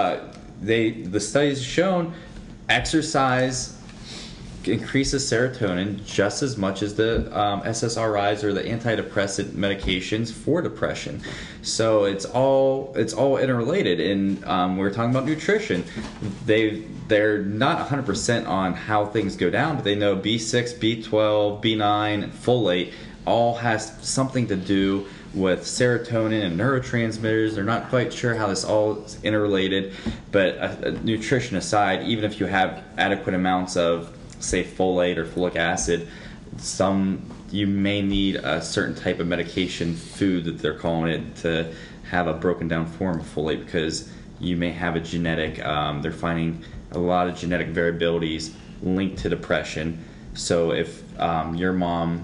The studies shown exercise increases serotonin just as much as the SSRIs or the antidepressant medications for depression. So it's all interrelated. And we're talking about nutrition. They're not 100% on how things go down, but they know B6, B12, B9, and folate all has something to do with serotonin and neurotransmitters. They're not quite sure how this all is interrelated, but nutrition aside, even if you have adequate amounts of, say, folate or folic acid, you may need a certain type of medication, food that they're calling it, to have a broken down form of folate, because you may have a genetic, they're finding a lot of genetic variabilities linked to depression. So if your mom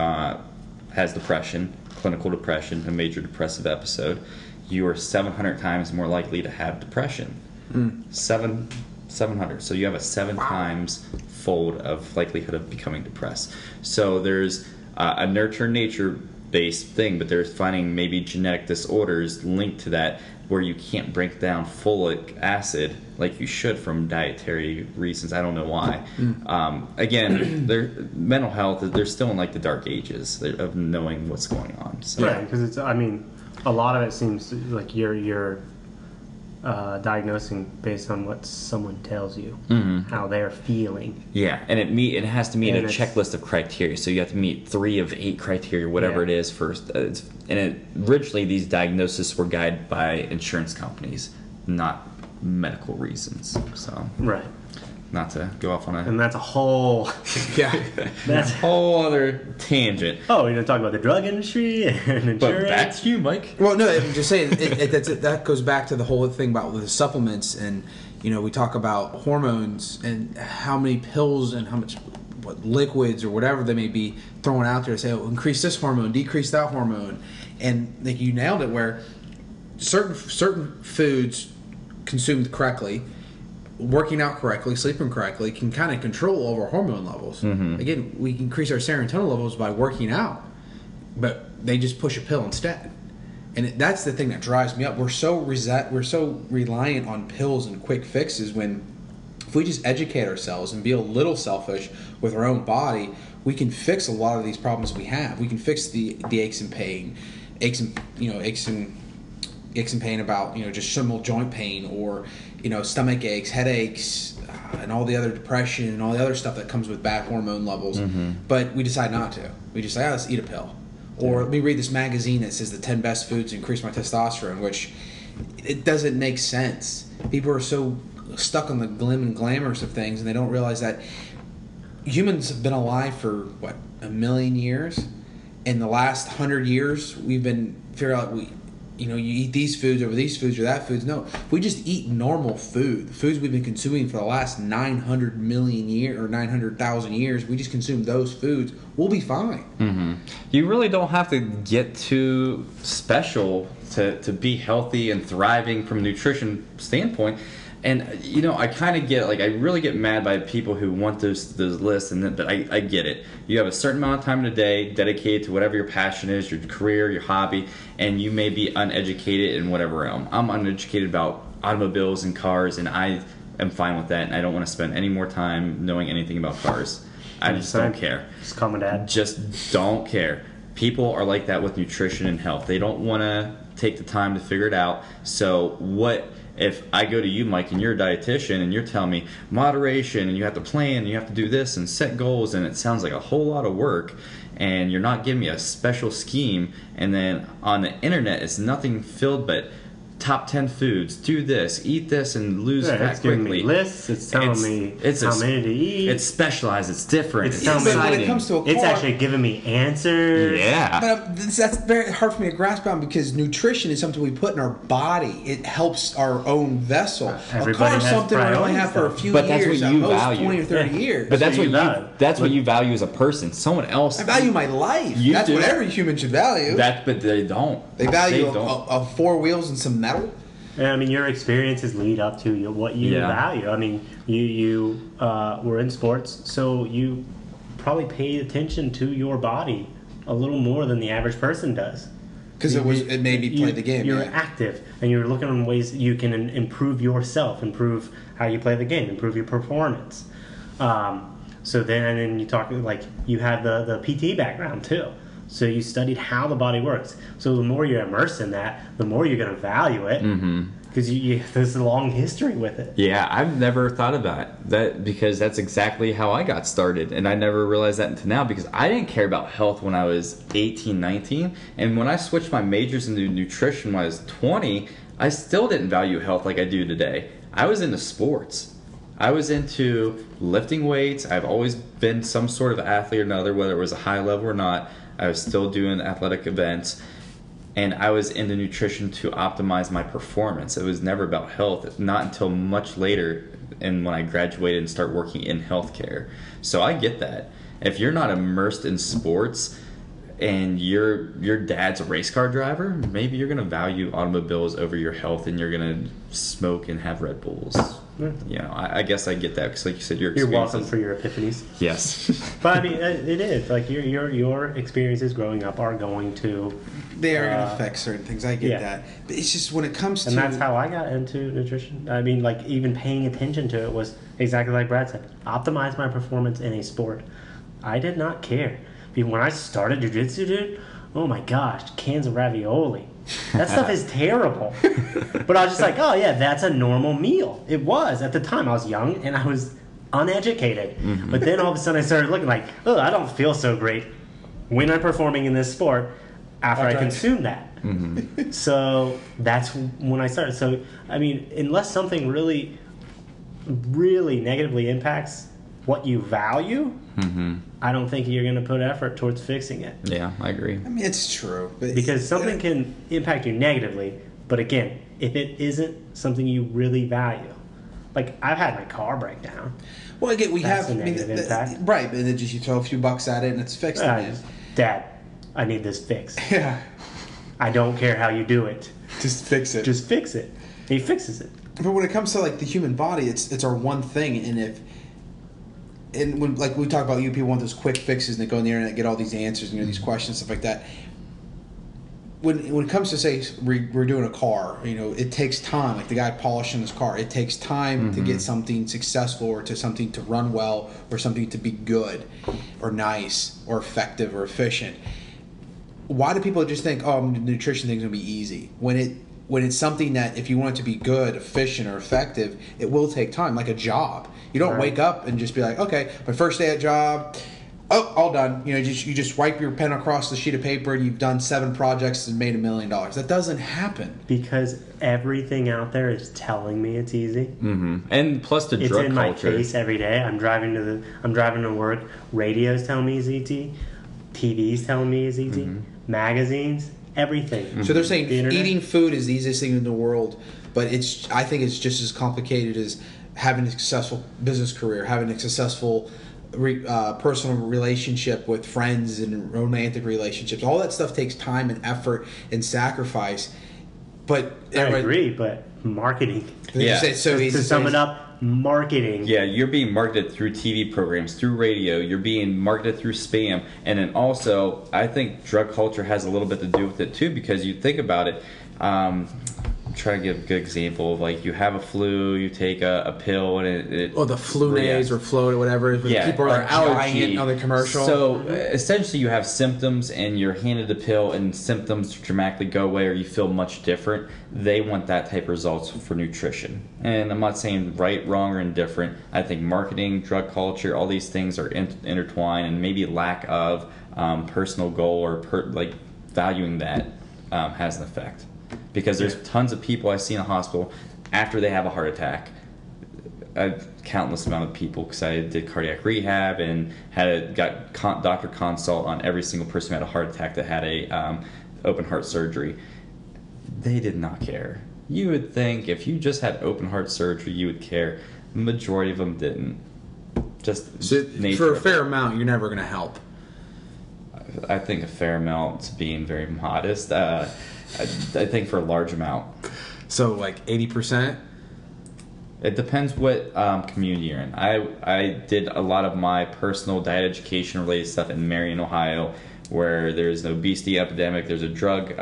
has depression, clinical depression, a major depressive episode, you are 700 times more likely to have depression. 700. So you have a 7 times fold of likelihood of becoming depressed. So there's a nurture-nature based thing, but they're finding maybe genetic disorders linked to that, where you can't break down folic acid like you should from dietary reasons. I don't know why. Again, their mental health, they're still in like the dark ages of knowing what's going on. So. Right, because it's, I mean, a lot of it seems like you're diagnosing based on what someone tells you, how they're feeling. Yeah, and it has to meet a checklist of criteria. So you have to meet 3 of 8 criteria, whatever it is first. Originally, these diagnoses were guided by insurance companies, not medical reasons. So right. not to go off on And that's a whole. Yeah. That's. a whole other tangent. Oh, you're gonna talk about the drug industry and insurance. But back to you, Mike. Well, no, I'm just saying that goes back to the whole thing about the supplements, and we talk about hormones and how many pills and how much liquids or whatever they may be throwing out there to say, oh, increase this hormone, decrease that hormone, and like you nailed it, where certain foods consumed correctly, working out correctly, sleeping correctly, can kind of control over hormone levels. Again, we increase our serotonin levels by working out, but they just push a pill instead. And that's the thing that drives me up. We're so reliant on pills and quick fixes, when if we just educate ourselves and be a little selfish with our own body, we can fix a lot of these problems we have. We can fix the aches and pain, aches and pain about just simple joint pain, or stomach aches, headaches, and all the other depression and all the other stuff that comes with bad hormone levels. But we decide not to. We just say, let's eat a pill. Or let me read this magazine that says the 10 best foods to increase my testosterone, which it doesn't make sense. People are so stuck on the glim and glamours of things, and they don't realize that humans have been alive for, 1 million years? In the last 100 years, we've been figuring out you eat these foods over these foods or that foods. No, if we just eat normal food, the foods we've been consuming for the last 900 million years or 900,000 years, we just consume those foods, we'll be fine. You really don't have to get too special to be healthy and thriving from a nutrition standpoint. And I kind of get I really get mad by people who want those lists, but I get it. You have a certain amount of time in a day dedicated to whatever your passion is, your career, your hobby, and you may be uneducated in whatever realm. I'm uneducated about automobiles and cars, and I am fine with that, and I don't want to spend any more time knowing anything about cars. I just don't care. Just call my dad. Just don't care. People are like that with nutrition and health. They don't want to take the time to figure it out. So if I go to you, Mike, and you're a dietitian, and you're telling me moderation, and you have to plan, and you have to do this, and set goals, and it sounds like a whole lot of work, and you're not giving me a special scheme, and then on the internet, it's nothing filled but top 10 foods, do this, eat this, and lose fat it's giving quickly. me lists. It's telling me how many to eat. It's specialized. It's different. It's But when it comes to a car, it's actually giving me answers. Yeah. But that's very hard for me to grasp on, because nutrition is something we put in our body. It helps our own vessel. A car is something we only have for a few But that's years, what at you most value. 20 or 30 years. But that's what what you value as a person. Someone else. I value my life. You That's do. what every human should value. But they don't. They value They don't. a 4 wheels and some metal. I mean, your experiences lead up to what you value. I mean, you were in sports, so you probably paid attention to your body a little more than the average person does. Because it made me play the game. You're active, and you're looking at ways you can improve yourself, improve how you play the game, improve your performance. So then you talk you have the PT background too. So you studied how the body works. So the more you're immersed in that, the more you're going to value it. Because there's a long history with it. Yeah, I've never thought about that, because that's exactly how I got started. And I never realized that until now, because I didn't care about health when I was 18, 19. And when I switched my majors into nutrition when I was 20, I still didn't value health like I do today. I was into sports. I was into lifting weights. I've always been some sort of athlete or another, whether it was a high level or not. I was still doing athletic events, and I was into nutrition to optimize my performance. It was never about health, not until much later, and when I graduated and started working in healthcare. So I get that. If you're not immersed in sports and your dad's a race car driver, maybe you're going to value automobiles over your health, and you're going to smoke and have Red Bulls. I guess I get that, because like you said, you're welcome for your epiphanies. Yes. But I mean, it is like your experiences growing up are going to. They are going to affect certain things. I get that, but it's just when it comes to. And that's how I got into nutrition. I mean, even paying attention to it was exactly like Brad said. Optimize my performance in a sport. I did not care. When I started jiu-jitsu, dude, oh my gosh, cans of ravioli. That stuff is terrible. But I was just like, oh yeah, that's a normal meal. It was. At the time, I was young and I was uneducated. But then all of a sudden I started looking like, oh, I don't feel so great when I'm performing in this sport after I consume that. So that's when I started. So, I mean, unless something really really negatively impacts what you value, I don't think you're going to put effort towards fixing it. Yeah, I agree. I mean, it's true. But Because something can impact you negatively, but again, if it isn't something you really value, like I've had my car break down. Well, again, we That's have a negative impact. right, but then just you throw a few bucks at it and it's fixed. Again. Dad, I need this fixed. Yeah, I don't care how you do it. just fix it. Just fix it. He fixes it. But when it comes to like the human body, it's our one thing, and when like we talk about, people want those quick fixes and they go on the internet and get all these answers, these questions, stuff like that. When it comes to say we're doing a car, it takes time. Like the guy polishing his car, it takes time to get something successful or to something to run well or something to be good or nice or effective or efficient. Why do people just think, the nutrition thing's gonna be easy when it's something that if you want it to be good, efficient, or effective, it will take time, like a job. You don't wake up and just be like, okay, my first day at job, all done. You just wipe your pen across the sheet of paper and you've done 7 projects and made $1 million. That doesn't happen. Because everything out there is telling me it's easy. Mm-hmm. And plus the It's drug in culture. my face every day. I'm driving to work. Radio's telling me it's easy. TV's telling me it's easy. Magazines, everything. So they're saying The internet. eating food is the easiest thing in the world, but I think it's just as complicated as having a successful business career, having a successful personal relationship with friends and romantic relationships. All that stuff takes time and effort and sacrifice. But I agree, but marketing. Yeah. It's so easy To sum it up, marketing. Yeah, you're being marketed through TV programs, through radio, you're being marketed through spam, and then also, I think drug culture has a little bit to do with it too, because you think about it, try to give a good example of like you have a flu, you take a pill, and it Or the Flunase or Float or whatever. People are like giant on the commercial. So essentially, you have symptoms, and you're handed a pill, and symptoms dramatically go away, or you feel much different. They want that type of results for nutrition. And I'm not saying right, wrong, or indifferent. I think marketing, drug culture, all these things are intertwined, and maybe lack of personal goal or valuing that has an effect. Because there's tons of people I see in the hospital after they have a heart attack. A countless amount of people, because I did cardiac rehab and got doctor consult on every single person who had a heart attack that had a open heart surgery. They did not care. You would think if you just had open heart surgery, you would care. The majority of them didn't. Just nature for a of fair amount, you're never going to help. I think a fair amount, being very modest. I think for a large amount. So like 80%? It depends what community you're in. I did a lot of my personal diet education related stuff in Marion, Ohio, where there's an obesity epidemic. There's a drug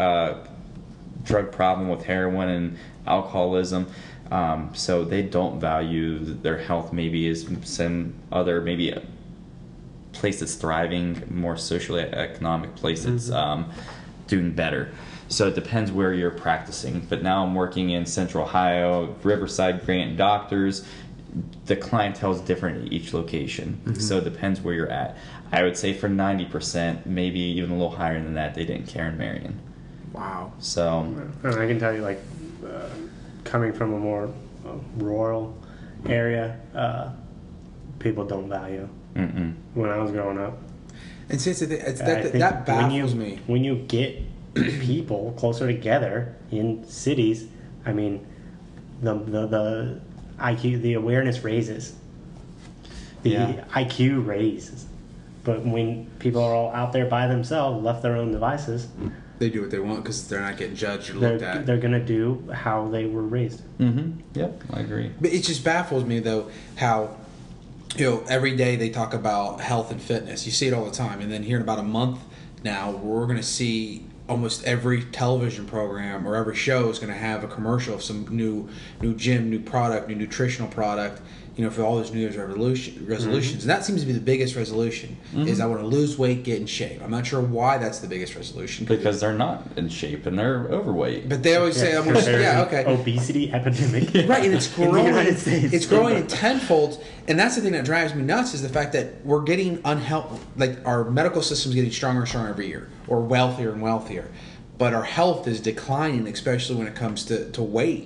problem with heroin and alcoholism. So they don't value their health maybe as some other, maybe a place that's thriving, more socially economic place that's doing better. So it depends where you're practicing. But now I'm working in Central Ohio, Riverside, Grant Doctors. The clientele is different at each location. So it depends where you're at. I would say for 90%, maybe even a little higher than that, they didn't care in Marion. Wow. So And I can tell you, coming from a more rural area, people don't value. When I was growing up. And since I think that baffles me. When you get people closer together in cities, I mean, the IQ, the awareness raises, the IQ raises. But when people are all out there by themselves, left their own devices, They do what they want because they're not getting judged or looked at. they're gonna do how they were raised. Yep, I agree. But it just baffles me though how every day they talk about health and fitness. You see it all the time, and then here in about a month now, we're going to see almost every television program or every show is going to have a commercial of some new gym, new product, new nutritional product. For all those New Year's resolutions. And that seems to be the biggest resolution, is I want to lose weight, get in shape. I'm not sure why that's the biggest resolution. Because they're not in shape and they're overweight. But they always say, okay. Obesity epidemic. Right, and it's in growing. the United States. It's growing in tenfold, and that's the thing that drives me nuts is the fact that we're getting unhealthy. Like our medical system's getting stronger and stronger every year, or wealthier and wealthier, but our health is declining, especially when it comes to weight.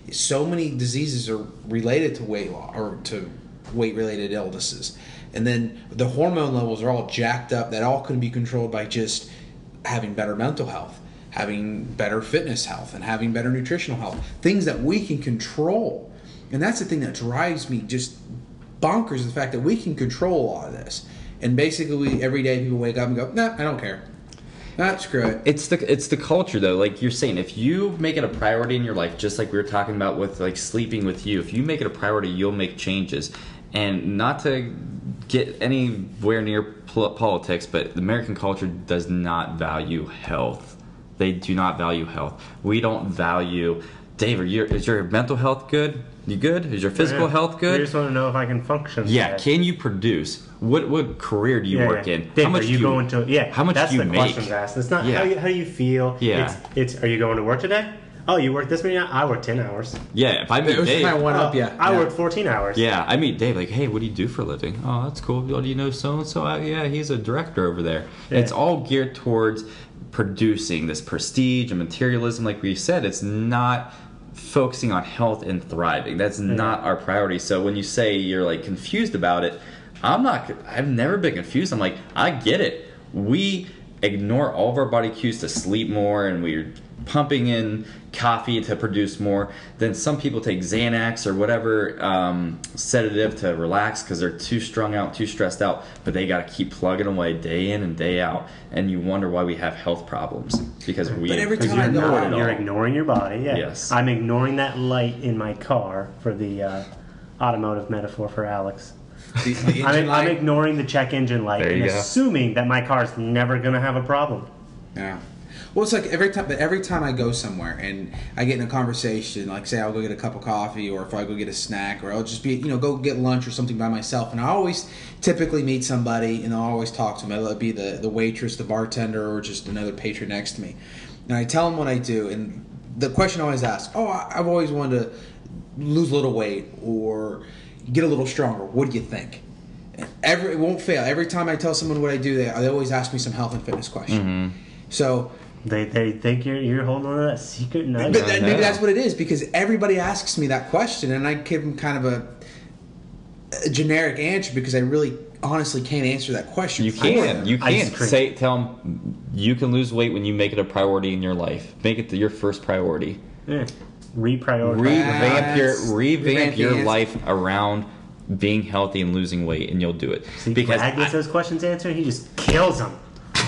So many diseases are related to weight loss or to weight-related illnesses, and then the hormone levels are all jacked up. That all can be controlled by just having better mental health, having better fitness health, and having better nutritional health. Things that we can control, and that's the thing that drives me just bonkers. The fact that we can control a lot of this, and basically every day people wake up and go, "Nah, I don't care. Nah, screw it." It's the culture though. Like you're saying, if you make it a priority in your life, just like we were talking about with like sleeping with you, if you make it a priority, you'll make changes. And not to get anywhere near politics, but the American culture does not value health. They do not value health. We don't value. Dave, is your mental health good? You good? Is your physical health good? I just want to know if I can function. Yeah. Can you produce? What career do you work in? Dave, how much are you going to? Yeah. How much that's do you the make? questions asked. It's not Yeah. how do you feel. Yeah. It's are you going to work today? Oh, you work this many hours? I work 10 hours. Yeah. If I meet It was Dave, kind of one Oh, up, yeah. I work 14 hours. yeah, I meet Dave like, hey, what do you do for a living? Oh, that's cool. Well, do you know so and so? Yeah, he's a director over there. Yeah. It's all geared towards producing this prestige and materialism. Like we said, it's not focusing on health and thriving. That's not our priority. So when you say you're like confused about it, I've never been confused. I'm like, I get it. We ignore all of our body cues to sleep more, and we're pumping in coffee to produce more. Then some people take Xanax or whatever sedative to relax because they're too strung out, too stressed out, but they got to keep plugging away day in and day out, and you wonder why we have health problems because we But every Because time I go ignore it all. you're ignoring your body. Yeah. Yes. I'm ignoring that light in my car for the automotive metaphor for Alex. The engine I'm light. ignoring the check engine light There and you go. assuming that my car's never going to have a problem. Yeah. Well, it's like every time I go somewhere and I get in a conversation, like say I'll go get a cup of coffee, or if I go get a snack, or I'll just be go get lunch or something by myself, and I always typically meet somebody and I'll always talk to them. It'll be the waitress, the bartender, or just another patron next to me, and I tell them what I do, and the question I always ask, I've always wanted to lose a little weight or get a little stronger. What do you think? It won't fail. Every time I tell someone what I do, they always ask me some health and fitness question. So. They think you're holding on to that secret nugget. But maybe that's what it is, because everybody asks me that question, and I give them kind of a generic answer because I really honestly can't answer that question. You for them. can. You Ice can cream. tell them you can lose weight when you make it a priority in your life. Make it your first priority. Yeah. Reprioritize. Revamp your the answer. life around being healthy and losing weight, and you'll do it. See, because Brad gets those questions answered, he just kills them.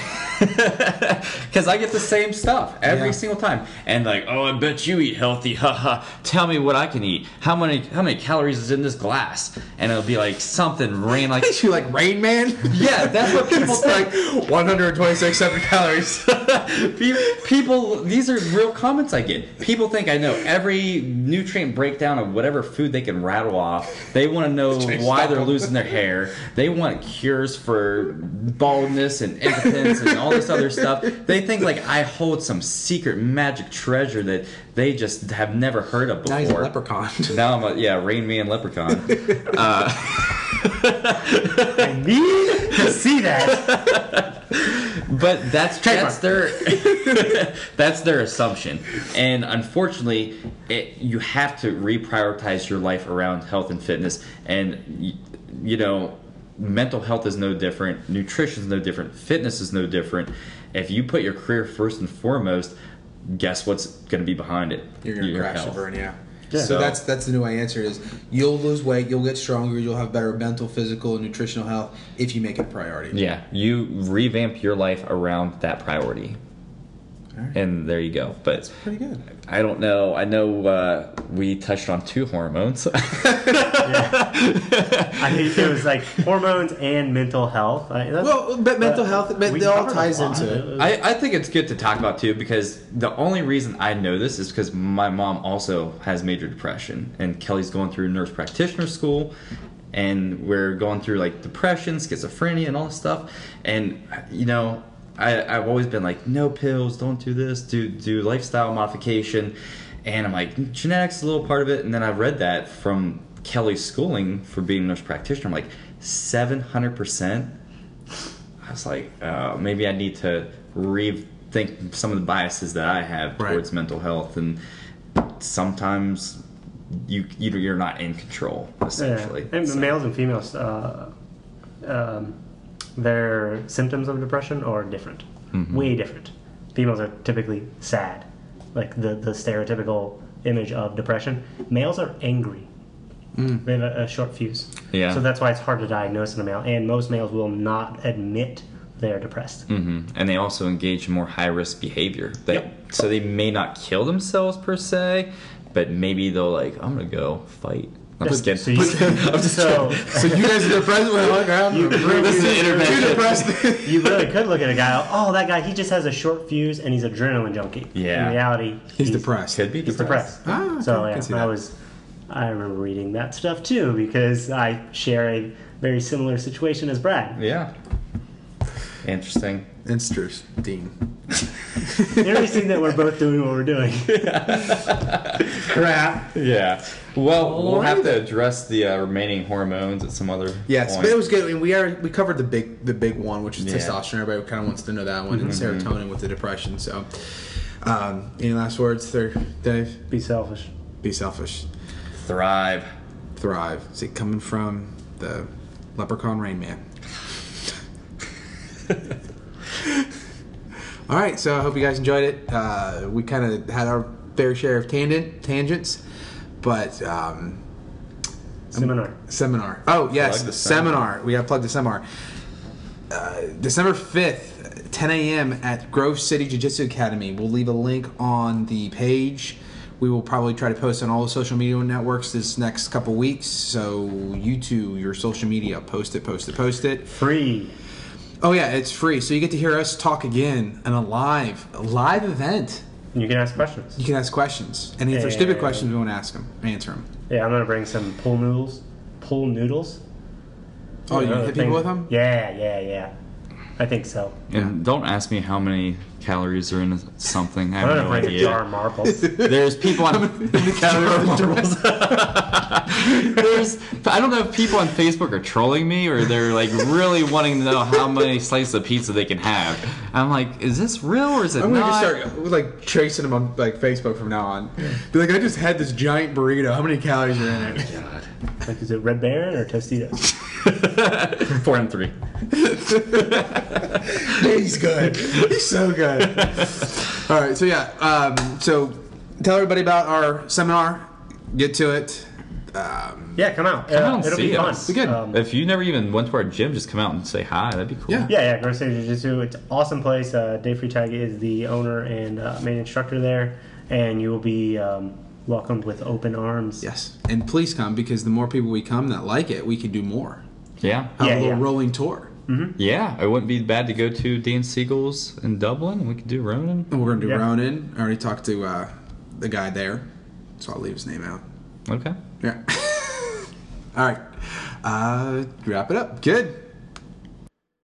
Because I get the same stuff every Yeah. single time, and like, oh, I bet you eat healthy, haha. Tell me what I can eat. How many calories is in this glass? And it'll be like something like You like Rain Man? yeah, that's what people It's think. like 126 calories. People, these are real comments I get. People think I know every nutrient breakdown of whatever food they can rattle off. They want to know why they're losing their hair. They want cures for baldness and impotence and all this other stuff. They think like I hold some secret magic treasure that they just have never heard of before. Now he's a leprechaun. Now I'm Rain Man leprechaun. I need to see that. But that's their that's their assumption, and unfortunately, you have to reprioritize your life around health and fitness. And mental health is no different, nutrition is no different, fitness is no different. If you put your career first and foremost, guess what's going to be behind it? You're gonna Your crash health. and burn, yeah. Yeah. So that's the new answer is you'll lose weight, you'll get stronger, you'll have better mental, physical, and nutritional health if you make it a priority. Yeah, you revamp your life around that priority. Alright. And there you go. But That's pretty good. I don't know. I know we touched on 2 hormones. I think it was like hormones and mental health. But mental health, we it all covered a ties lot. into it. I think it's good to talk about too, because the only reason I know this is because my mom also has major depression, and Kelly's going through nurse practitioner school, and we're going through like depression, schizophrenia, and all this stuff. And I've always been like, no pills, don't do this, do lifestyle modification. And I'm like, genetics is a little part of it. And then I read that from Kelly's schooling for being a nurse practitioner. I'm like, 700%. I was like, maybe I need to rethink some of the biases that I have Right. towards mental health. And sometimes you're not in control essentially. Yeah. And So- males and females, their symptoms of depression are different, way different. Females are typically sad, like the stereotypical image of depression. Males are angry. They have a short fuse. Yeah. So that's why it's hard to diagnose in a male. And most males will not admit they're depressed. And they also engage in more high risk behavior. Yep. So they may not kill themselves per se, but maybe they'll like, I'm gonna go fight. I'm just kidding. So you, so So you guys are depressed? This is the intervention. You're depressed. you really could look at a guy. Oh, that guy, he just has a short fuse and he's adrenaline junkie. Yeah. In reality, He's depressed. Could be He's depressed. Ah, So okay, I yeah, can see that. I remember reading that stuff too because I share a very similar situation as Brad. Yeah. Interesting. Interesting. Interesting that we're both doing what we're doing. Crap. Yeah. Well, we'll have to address the remaining hormones at some other Yes, point. but it was good. I mean, we covered the big one, which is Yeah. testosterone. Everybody kind of wants to know that one, and serotonin with the depression. So, any last words there, Dave? Be selfish. Be selfish. Thrive. Thrive. See, coming from the Leprechaun Rain Man. All right, so I hope you guys enjoyed it. We kind of had our fair share of tangents, but Seminar. Oh yes, Plug the seminar. We got to plug the seminar. December 5th, 10 a.m. at Grove City Jiu-Jitsu Academy. We'll leave a link on the page. We will probably try to post on all the social media networks this next couple weeks. So you two, your social media, post it. Free. Oh yeah, it's free. So you get to hear us talk again in a live event. And you can ask questions. You can ask questions, and if they're stupid questions, we won't answer them. Yeah, I'm gonna bring some pool noodles. Oh, you Other hit people things. with them? Yeah. I think so. And don't ask me how many calories are in something. I I'm have gonna no bring a idea. jar of marbles. There's people on I don't know if people on Facebook are trolling me or they're like really wanting to know how many slices of pizza they can have. I'm like, is this real or is it I'm gonna not? just start like tracing them on like Facebook from now on. Be like, I just had this giant burrito. How many calories are in it? God. Like, is it Red Baron or Tostitos? 4 and 3. He's good. He's so good. All right, so yeah, so tell everybody about our seminar. Get to it. Yeah, come out. Come out and It'll see be fun. us. Be good. If you never even went to our gym, just come out and say hi. That'd be cool. Yeah. Yeah, Grove City Jiu-Jitsu. It's an awesome place. Dave Freitag is the owner and main instructor there, and you will be welcomed with open arms. Yes, and please come because the more people we come that like it, we can do more. Yeah. Have a little Yeah. rolling tour. Yeah. It wouldn't be bad to go to Dan Siegel's in Dublin. We could do Ronan. And we're gonna do Yeah. Ronin. I already talked to the guy there, so I'll leave his name out. Okay. Yeah. All right. Wrap it up. Good.